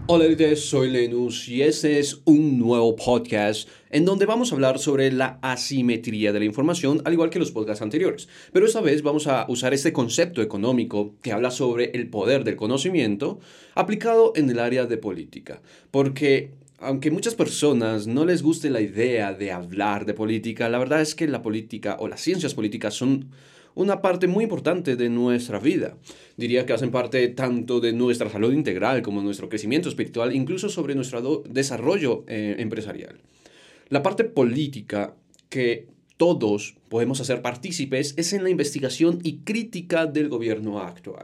Hola, soy Lenus y este es un nuevo podcast en donde vamos a hablar sobre la asimetría de la información, al igual que los podcasts anteriores. Pero esta vez vamos a usar este concepto económico que habla sobre el poder del conocimiento aplicado en el área de política. Porque aunque muchas personas no les guste la idea de hablar de política, la verdad es que la política o las ciencias políticas son una parte muy importante de nuestra vida. Diría que hacen parte tanto de nuestra salud integral como nuestro crecimiento espiritual, incluso sobre nuestro desarrollo empresarial. La parte política que todos podemos hacer partícipes es en la investigación y crítica del gobierno actual.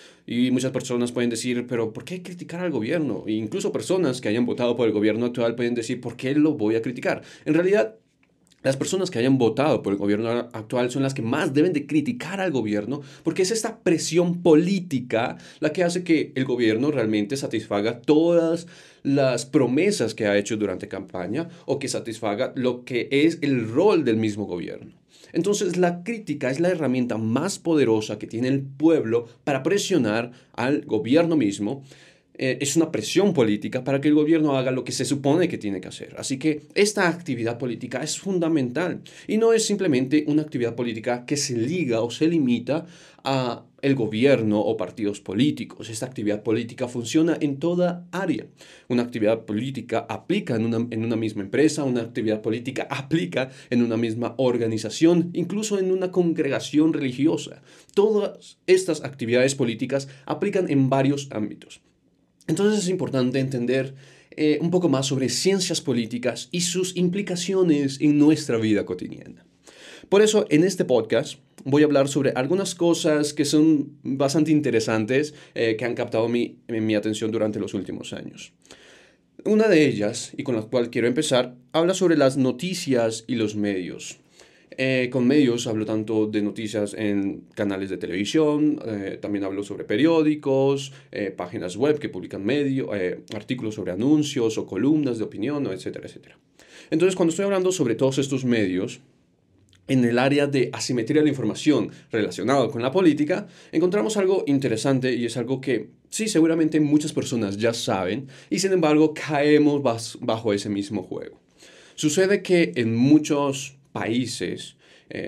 Y muchas personas pueden decir, pero ¿por qué criticar al gobierno? E incluso personas que hayan votado por el gobierno actual pueden decir, ¿por qué lo voy a criticar? En realidad, las personas que hayan votado por el gobierno actual son las que más deben de criticar al gobierno porque es esta presión política la que hace que el gobierno realmente satisfaga todas las promesas que ha hecho durante campaña o que satisfaga lo que es el rol del mismo gobierno. Entonces la crítica es la herramienta más poderosa que tiene el pueblo para presionar al gobierno mismo. Es una presión política para que el gobierno haga lo que se supone que tiene que hacer. Así que esta actividad política es fundamental y no es simplemente una actividad política que se liga o se limita a el gobierno o partidos políticos. Esta actividad política funciona en toda área. Una actividad política aplica en una misma empresa, una actividad política aplica en una misma organización, incluso en una congregación religiosa. Todas estas actividades políticas aplican en varios ámbitos. Entonces es importante entender un poco más sobre ciencias políticas y sus implicaciones en nuestra vida cotidiana. Por eso, en este podcast voy a hablar sobre algunas cosas que son bastante interesantes que han captado mi atención durante los últimos años. Una de ellas, y con la cual quiero empezar, habla sobre las noticias y los medios. Con medios hablo tanto de noticias en canales de televisión, también hablo sobre periódicos, páginas web que publican artículos sobre anuncios o columnas de opinión, etcétera, etcétera. Entonces, cuando estoy hablando sobre todos estos medios, en el área de asimetría de la información relacionado con la política, encontramos algo interesante y es algo que sí, seguramente muchas personas ya saben y sin embargo caemos bajo ese mismo juego. Sucede que en muchos países,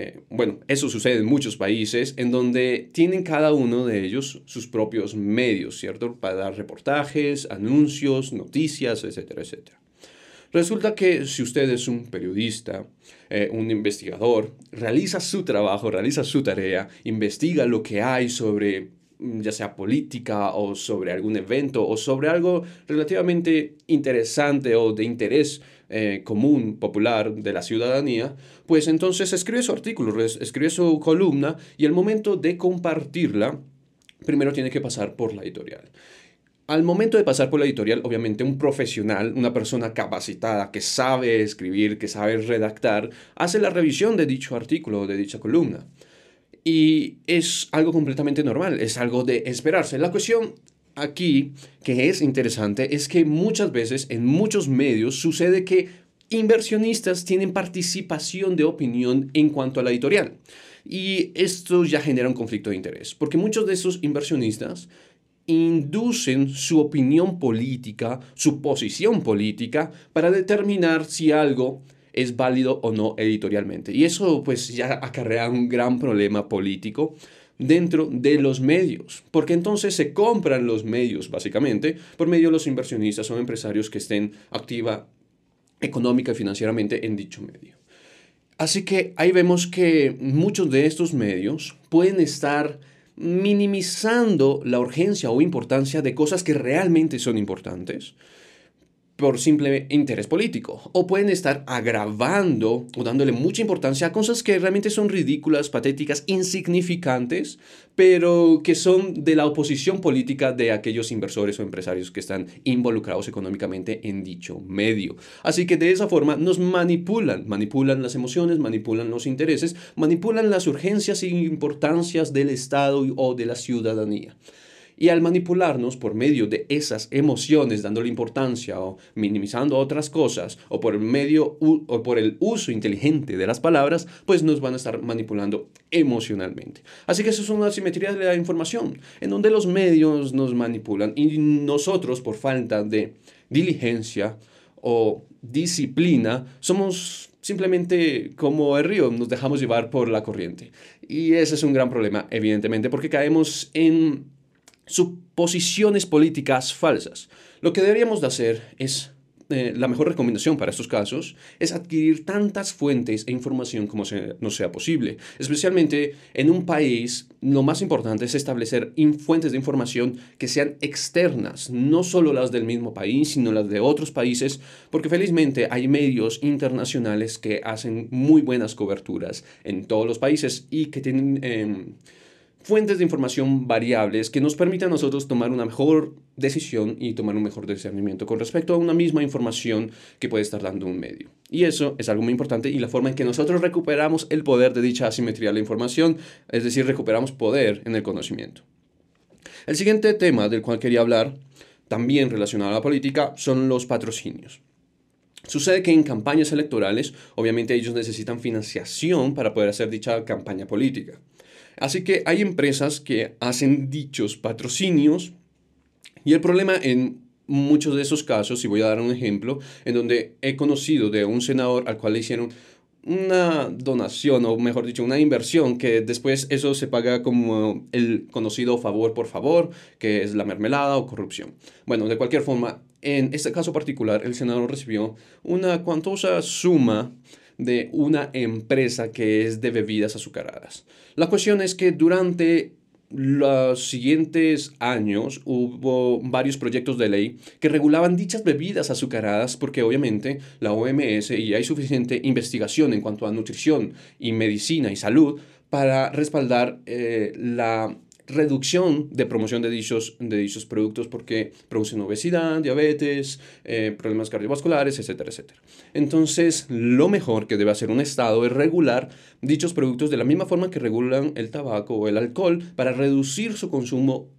eso sucede en muchos países en donde tienen cada uno de ellos sus propios medios, ¿cierto? Para dar reportajes, anuncios, noticias, etcétera, etcétera. Resulta que si usted es un periodista, un investigador, realiza su trabajo, realiza su tarea, investiga lo que hay sobre ya sea política o sobre algún evento o sobre algo relativamente interesante o de interés común, popular de la ciudadanía, pues entonces escribe su artículo, escribe su columna y al momento de compartirla, primero tiene que pasar por la editorial. Al momento de pasar por la editorial, obviamente un profesional, una persona capacitada que sabe escribir, que sabe redactar, hace la revisión de dicho artículo o de dicha columna. Y es algo completamente normal, es algo de esperarse. La cuestión aquí que es interesante es que muchas veces en muchos medios sucede que inversionistas tienen participación de opinión en cuanto a la editorial. Y esto ya genera un conflicto de interés, porque muchos de esos inversionistas inducen su opinión política, su posición política, para determinar si algo es válido o no editorialmente. Y eso pues ya acarrea un gran problema político dentro de los medios, porque entonces se compran los medios básicamente por medio de los inversionistas o empresarios que estén activa económica y financieramente en dicho medio. Así que ahí vemos que muchos de estos medios pueden estar minimizando la urgencia o importancia de cosas que realmente son importantes por simple interés político. O pueden estar agravando o dándole mucha importancia a cosas que realmente son ridículas, patéticas, insignificantes, pero que son de la oposición política de aquellos inversores o empresarios que están involucrados económicamente en dicho medio. Así que de esa forma nos manipulan las emociones, manipulan los intereses, manipulan las urgencias e importancias del Estado o de la ciudadanía. Y al manipularnos por medio de esas emociones, dándole importancia o minimizando otras cosas, o por o por el uso inteligente de las palabras, pues nos van a estar manipulando emocionalmente. Así que eso es una asimetría de la información, en donde los medios nos manipulan y nosotros, por falta de diligencia o disciplina, somos simplemente como el río, nos dejamos llevar por la corriente. Y ese es un gran problema, evidentemente, porque caemos en suposiciones políticas falsas. Lo que deberíamos de hacer es, la mejor recomendación para estos casos es adquirir tantas fuentes e información como nos sea posible. Especialmente en un país, lo más importante es establecer fuentes de información que sean externas, no solo las del mismo país, sino las de otros países, porque felizmente hay medios internacionales que hacen muy buenas coberturas en todos los países y que tienen fuentes de información variables que nos permitan a nosotros tomar una mejor decisión y tomar un mejor discernimiento con respecto a una misma información que puede estar dando un medio. Y eso es algo muy importante y la forma en que nosotros recuperamos el poder de dicha asimetría de la información, es decir, recuperamos poder en el conocimiento. El siguiente tema del cual quería hablar, también relacionado a la política, son los patrocinios. Sucede que en campañas electorales, obviamente ellos necesitan financiación para poder hacer dicha campaña política. Así que hay empresas que hacen dichos patrocinios y el problema en muchos de esos casos, y voy a dar un ejemplo, en donde he conocido de un senador al cual le hicieron una donación, o mejor dicho, una inversión, que después eso se paga como el conocido favor por favor, que es la mermelada o corrupción. Bueno, de cualquier forma, en este caso particular, el senador recibió una cuantosa suma de una empresa que es de bebidas azucaradas. La cuestión es que durante los siguientes años hubo varios proyectos de ley que regulaban dichas bebidas azucaradas porque obviamente la OMS y hay suficiente investigación en cuanto a nutrición y medicina y salud para respaldar la reducción de promoción de dichos productos porque producen obesidad, diabetes, problemas cardiovasculares, etcétera, etcétera. Entonces, lo mejor que debe hacer un Estado es regular dichos productos de la misma forma que regulan el tabaco o el alcohol para reducir su consumo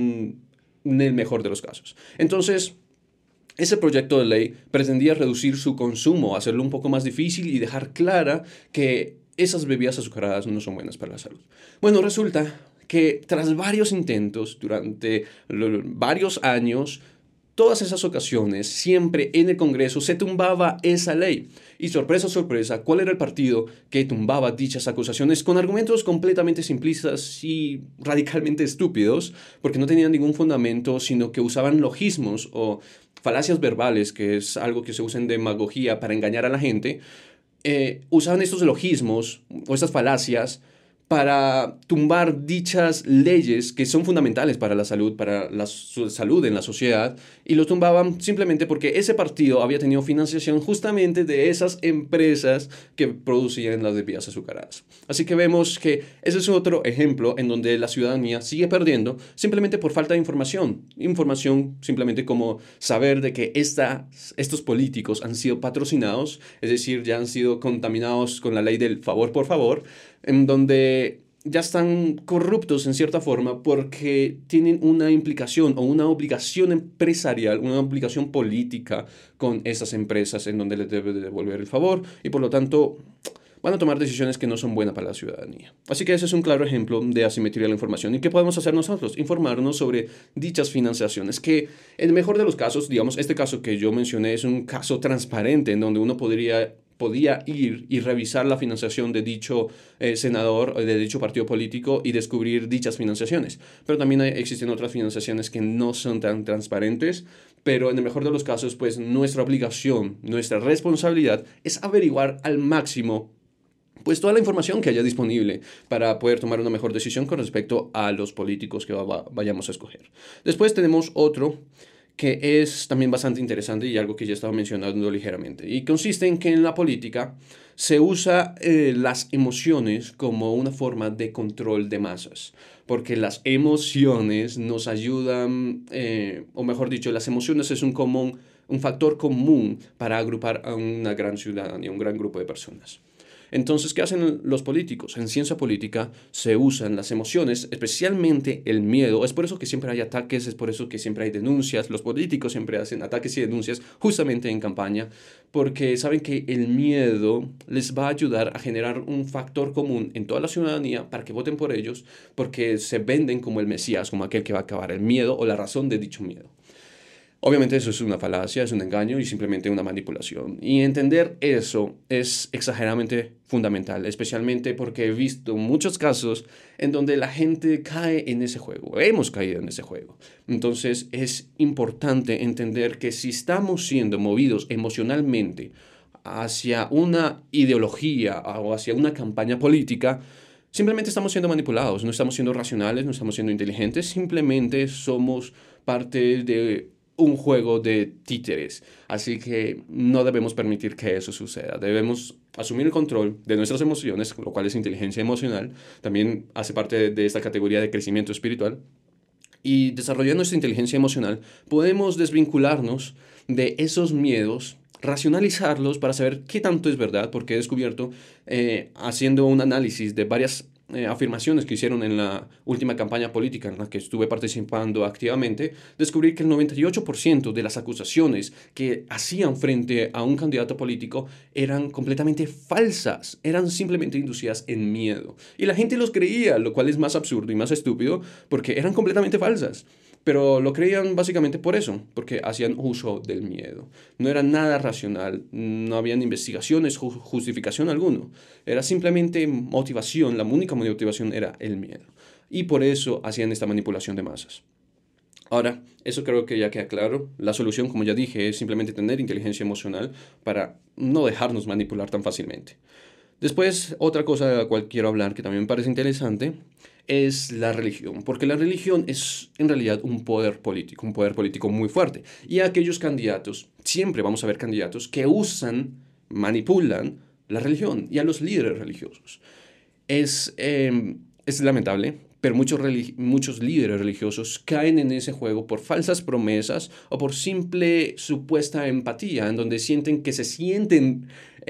en el mejor de los casos. Entonces, ese proyecto de ley pretendía reducir su consumo, hacerlo un poco más difícil y dejar clara que esas bebidas azucaradas no son buenas para la salud. Bueno, resulta que tras varios intentos durante varios años, todas esas ocasiones, siempre en el Congreso se tumbaba esa ley. Y sorpresa, sorpresa, ¿cuál era el partido que tumbaba dichas acusaciones con argumentos completamente simplistas y radicalmente estúpidos, porque no tenían ningún fundamento, sino que usaban logismos o falacias verbales, que es algo que se usa en demagogía para engañar a la gente? Usaban estos logismos o estas falacias para tumbar dichas leyes que son fundamentales para la salud, para la salud en la sociedad, y lo tumbaban simplemente porque ese partido había tenido financiación justamente de esas empresas que producían las bebidas azucaradas. Así que vemos que ese es otro ejemplo en donde la ciudadanía sigue perdiendo simplemente por falta de información. Información simplemente como saber de que estos políticos han sido patrocinados, es decir, ya han sido contaminados con la ley del favor por favor, en donde ya están corruptos en cierta forma porque tienen una implicación o una obligación empresarial, una obligación política con esas empresas en donde les debe de devolver el favor y por lo tanto van a tomar decisiones que no son buenas para la ciudadanía. Así que ese es un claro ejemplo de asimetría de la información. ¿Y qué podemos hacer nosotros? Informarnos sobre dichas financiaciones, que en el mejor de los casos, digamos, este caso que yo mencioné es un caso transparente en donde uno podía ir y revisar la financiación de dicho senador, de dicho partido político y descubrir dichas financiaciones. Pero también existen otras financiaciones que no son tan transparentes, pero en el mejor de los casos, pues nuestra obligación, nuestra responsabilidad es averiguar al máximo pues toda la información que haya disponible para poder tomar una mejor decisión con respecto a los políticos que vayamos a escoger. Después tenemos otro que es también bastante interesante y algo que ya estaba mencionando ligeramente. Y consiste en que en la política se usa las emociones como una forma de control de masas. Porque las emociones nos ayudan, o mejor dicho, las emociones es un factor común para agrupar a una gran ciudadanía, un gran grupo de personas. Entonces, ¿qué hacen los políticos? En ciencia política se usan las emociones, especialmente el miedo. Es por eso que siempre hay ataques, es por eso que siempre hay denuncias. Los políticos siempre hacen ataques y denuncias justamente en campaña, porque saben que el miedo les va a ayudar a generar un factor común en toda la ciudadanía para que voten por ellos, porque se venden como el Mesías, como aquel que va a acabar el miedo o la razón de dicho miedo. Obviamente eso es una falacia, es un engaño y simplemente una manipulación. Y entender eso es exageradamente fundamental, especialmente porque he visto muchos casos en donde la gente cae en ese juego, hemos caído en ese juego. Entonces es importante entender que si estamos siendo movidos emocionalmente hacia una ideología o hacia una campaña política, simplemente estamos siendo manipulados, no estamos siendo racionales, no estamos siendo inteligentes, simplemente somos parte de un juego de títeres. Así que no debemos permitir que eso suceda. Debemos asumir el control de nuestras emociones, lo cual es inteligencia emocional. También hace parte de esta categoría de crecimiento espiritual. Y desarrollando esta inteligencia emocional, podemos desvincularnos de esos miedos, racionalizarlos para saber qué tanto es verdad, porque he descubierto, haciendo un análisis de varias afirmaciones que hicieron en la última campaña política en la que estuve participando activamente, descubrí que el 98% de las acusaciones que hacían frente a un candidato político eran completamente falsas, eran simplemente inducidas en miedo. Y la gente los creía, lo cual es más absurdo y más estúpido porque eran completamente falsas. Pero lo creían básicamente por eso, porque hacían uso del miedo. No era nada racional, no habían investigaciones, justificación alguno. Era simplemente motivación, la única motivación era el miedo. Y por eso hacían esta manipulación de masas. Ahora, eso creo que ya queda claro. La solución, como ya dije, es simplemente tener inteligencia emocional para no dejarnos manipular tan fácilmente. Después, otra cosa de la cual quiero hablar que también me parece interesante es la religión, porque la religión es en realidad un poder político muy fuerte. Y aquellos candidatos, siempre vamos a ver candidatos que usan, manipulan la religión y a los líderes religiosos. Es lamentable, pero muchos líderes religiosos caen en ese juego por falsas promesas o por simple supuesta empatía, en donde sienten que se sienten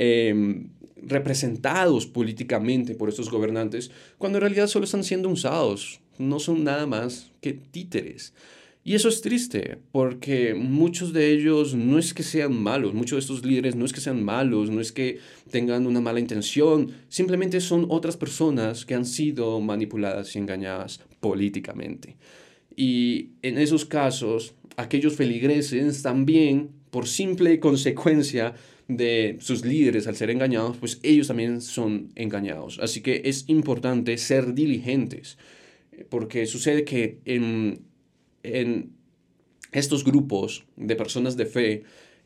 representados políticamente por estos gobernantes, cuando en realidad solo están siendo usados, no son nada más que títeres. Y eso es triste, porque muchos de ellos no es que sean malos, muchos de estos líderes no es que sean malos, no es que tengan una mala intención, simplemente son otras personas que han sido manipuladas y engañadas políticamente. Y en esos casos, aquellos feligreses también, por simple consecuencia de sus líderes al ser engañados, pues ellos también son engañados. Así que es importante ser diligentes, porque sucede que en estos grupos de personas de fe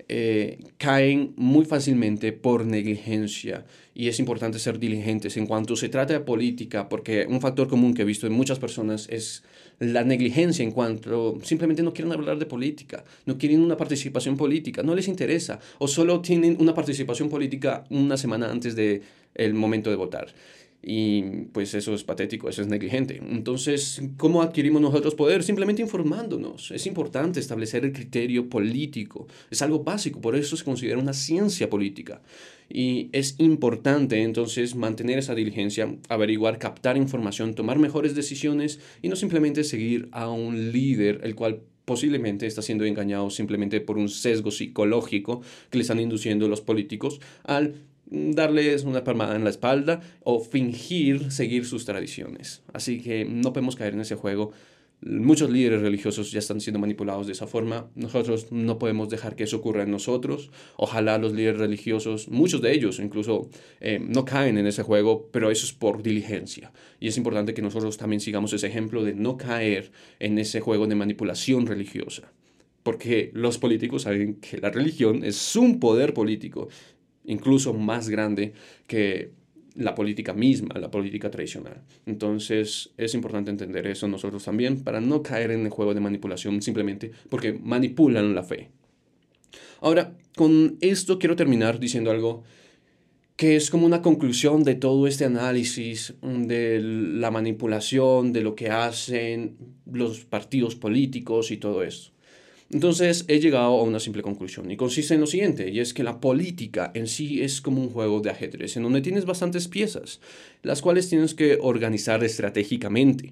caen muy fácilmente por negligencia y es importante ser diligentes en cuanto se trata de política, porque un factor común que he visto en muchas personas es la negligencia en cuanto simplemente no quieren hablar de política, no quieren una participación política, no les interesa o solo tienen una participación política una semana antes del momento de votar. Y pues eso es patético, eso es negligente. Entonces, ¿cómo adquirimos nosotros poder? Simplemente informándonos. Es importante establecer el criterio político. Es algo básico, por eso se considera una ciencia política. Y es importante entonces mantener esa diligencia, averiguar, captar información, tomar mejores decisiones y no simplemente seguir a un líder el cual posiblemente está siendo engañado simplemente por un sesgo psicológico que le están induciendo los políticos al darles una palmada en la espalda o fingir seguir sus tradiciones. Así que no podemos caer en ese juego. Muchos líderes religiosos ya están siendo manipulados de esa forma. Nosotros no podemos dejar que eso ocurra en nosotros. Ojalá los líderes religiosos, muchos de ellos incluso, no caen en ese juego, pero eso es por diligencia. Y es importante que nosotros también sigamos ese ejemplo de no caer en ese juego de manipulación religiosa. Porque los políticos saben que la religión es un poder político incluso más grande que la política misma, la política tradicional. Entonces es importante entender eso nosotros también para no caer en el juego de manipulación simplemente porque manipulan la fe. Ahora, con esto quiero terminar diciendo algo que es como una conclusión de todo este análisis de la manipulación, de lo que hacen los partidos políticos y todo esto. Entonces he llegado a una simple conclusión y consiste en lo siguiente, y es que la política en sí es como un juego de ajedrez en donde tienes bastantes piezas, las cuales tienes que organizar estratégicamente.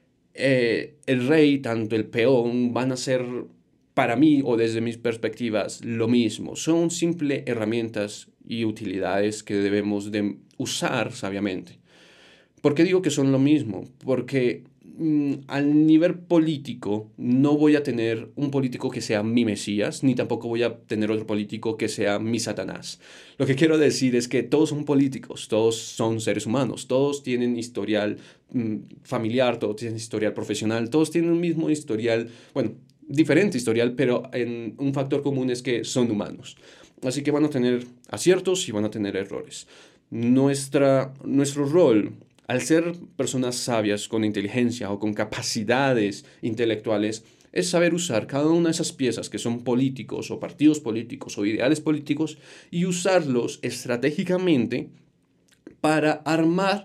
El rey, tanto el peón, van a ser para mí o desde mis perspectivas lo mismo. Son simples herramientas y utilidades que debemos de usar sabiamente. ¿Por qué digo que son lo mismo? Porque al nivel político no voy a tener un político que sea mi Mesías, ni tampoco voy a tener otro político que sea mi Satanás. Lo que quiero decir es que todos son políticos, todos son seres humanos, todos tienen historial familiar, todos tienen historial profesional, todos tienen un mismo historial, bueno, diferente historial, pero en un factor común es que son humanos. Así que van a tener aciertos y van a tener errores. Nuestro rol, al ser personas sabias con inteligencia o con capacidades intelectuales, es saber usar cada una de esas piezas que son políticos o partidos políticos o ideales políticos y usarlos estratégicamente para armar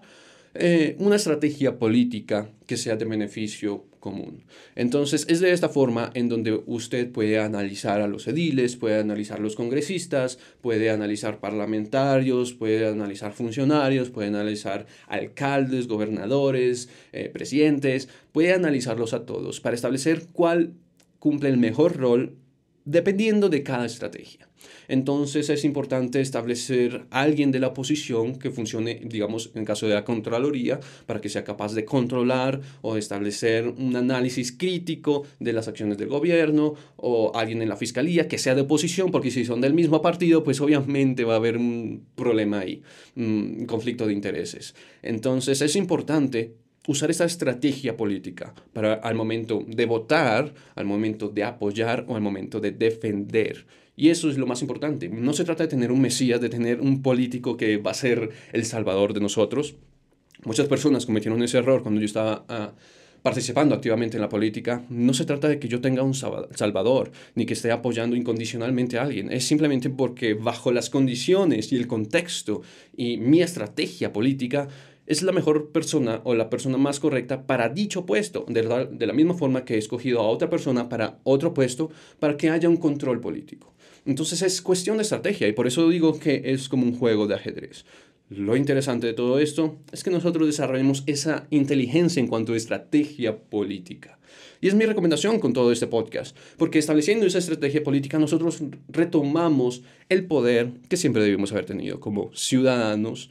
una estrategia política que sea de beneficio común. Entonces, es de esta forma en donde usted puede analizar a los ediles, puede analizar los congresistas, puede analizar parlamentarios, puede analizar funcionarios, puede analizar alcaldes, gobernadores, presidentes, puede analizarlos a todos para establecer cuál cumple el mejor rol dependiendo de cada estrategia. Entonces es importante establecer a alguien de la oposición que funcione, digamos, en caso de la Contraloría, para que sea capaz de controlar o establecer un análisis crítico de las acciones del gobierno, o alguien en la Fiscalía que sea de oposición, porque si son del mismo partido, pues obviamente va a haber un problema ahí, un conflicto de intereses. Entonces es importante usar esa estrategia política para al momento de votar, al momento de apoyar o al momento de defender. Y eso es lo más importante. No se trata de tener un mesías, de tener un político que va a ser el salvador de nosotros. Muchas personas cometieron ese error cuando yo estaba participando activamente en la política. No se trata de que yo tenga un salvador, ni que esté apoyando incondicionalmente a alguien. Es simplemente porque bajo las condiciones y el contexto y mi estrategia política, es la mejor persona o la persona más correcta para dicho puesto, de la misma forma que he escogido a otra persona para otro puesto, para que haya un control político. Entonces es cuestión de estrategia y por eso digo que es como un juego de ajedrez. Lo interesante de todo esto es que nosotros desarrollemos esa inteligencia en cuanto a estrategia política. Y es mi recomendación con todo este podcast, porque estableciendo esa estrategia política nosotros retomamos el poder que siempre debimos haber tenido como ciudadanos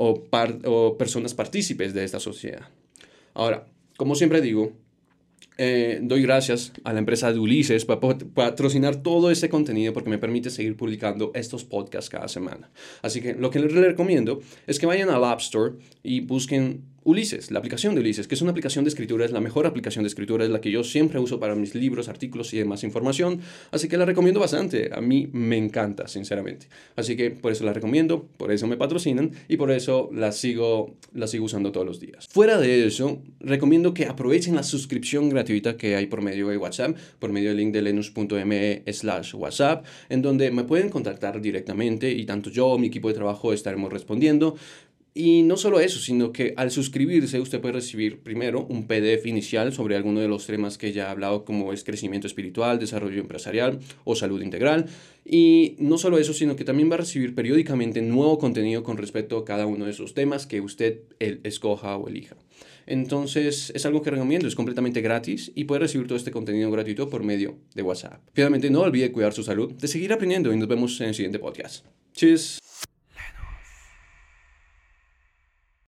o personas partícipes de esta sociedad. Ahora, como siempre digo, doy gracias a la empresa de Ulises por patrocinar todo ese contenido porque me permite seguir publicando estos podcasts cada semana. Así que lo que les recomiendo es que vayan al App Store y busquen Ulises, la aplicación de Ulises, que es una aplicación de escritura, es la mejor aplicación de escritura, es la que yo siempre uso para mis libros, artículos y demás información, así que la recomiendo bastante, a mí me encanta, sinceramente. Así que por eso la recomiendo, por eso me patrocinan y por eso la sigo usando todos los días. Fuera de eso, recomiendo que aprovechen la suscripción gratuita que hay por medio de WhatsApp, por medio del link de lenus.me/WhatsApp, en donde me pueden contactar directamente y tanto yo o mi equipo de trabajo estaremos respondiendo. Y no solo eso, sino que al suscribirse usted puede recibir primero un PDF inicial sobre alguno de los temas que ya he hablado, como es crecimiento espiritual, desarrollo empresarial o salud integral. Y no solo eso, sino que también va a recibir periódicamente nuevo contenido con respecto a cada uno de esos temas que usted escoja o elija. Entonces es algo que recomiendo, es completamente gratis y puede recibir todo este contenido gratuito por medio de WhatsApp. Finalmente no olvide cuidar su salud, de seguir aprendiendo y nos vemos en el siguiente podcast. Cheers.